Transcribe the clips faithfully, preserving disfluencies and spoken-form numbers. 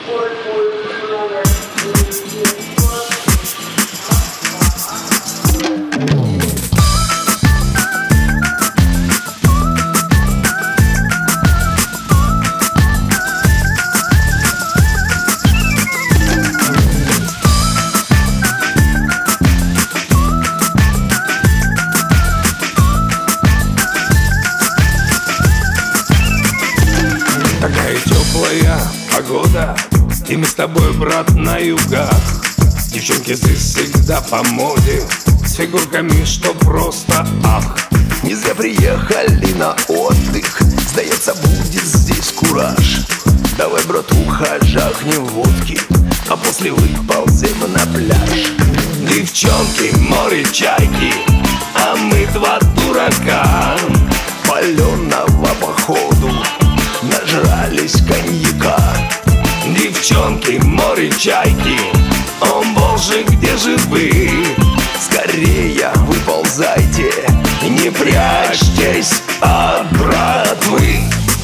Такая теплая погода, и мы с тобой, брат, на югах. Девчонки здесь всегда по моде, с фигурками, что просто ах. Не зря приехали на отдых, сдается, будет здесь кураж. Давай, братуха, жахнем водки, а после выползем на пляж. Девчонки, море, чайки, а мы два дурака. Паленого походу нажрались коньяка. Девчонки, море, чайки, о боже, где же вы? Скорее выползайте, не прячьтесь от братвы.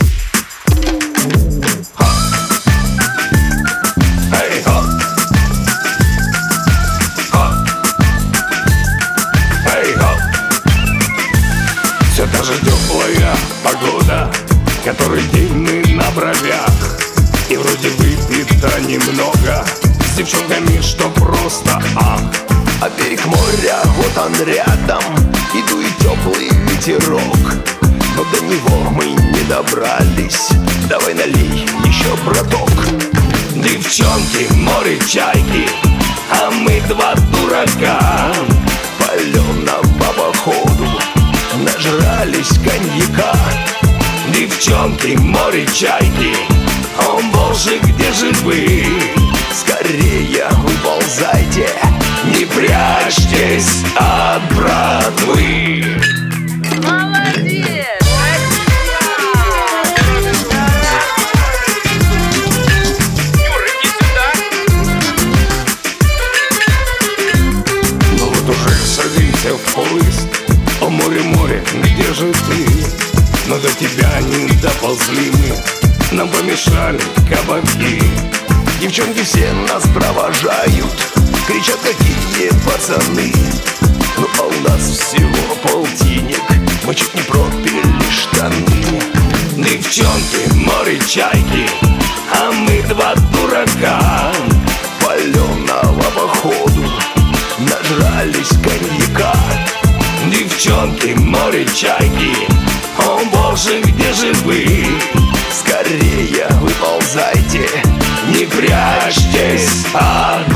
Все та же теплая погода, который день мы на бровях. И вроде выпито немного, с девчонками, что просто ах. А берег моря, вот он рядом, и дует теплый ветерок. Но до него мы не добрались, давай налей еще, браток. Девчонки, море, чайки, а мы два дурака. Паленого походу нажрались коньяка. Девчонки, море, чайки, о боже, где же вы? Скорее выползайте, не прячьтесь от братвы. Молодец! Юра, иди сюда. Ну вот уже садимся в поезд. О море, море, где же ты? Но до тебя не доползли мы, нам помешали кабаки. Девчонки все нас провожают, кричат, какие пацаны. Ну а у нас всего полтинник, мы чуть не пропили штаны. Девчонки, море, чайки, а мы два дурака. Паленого походу нажрались коньяка. Девчонки, море, чайки, о боже, где же вы? Скорее выползайте, не прячьтесь от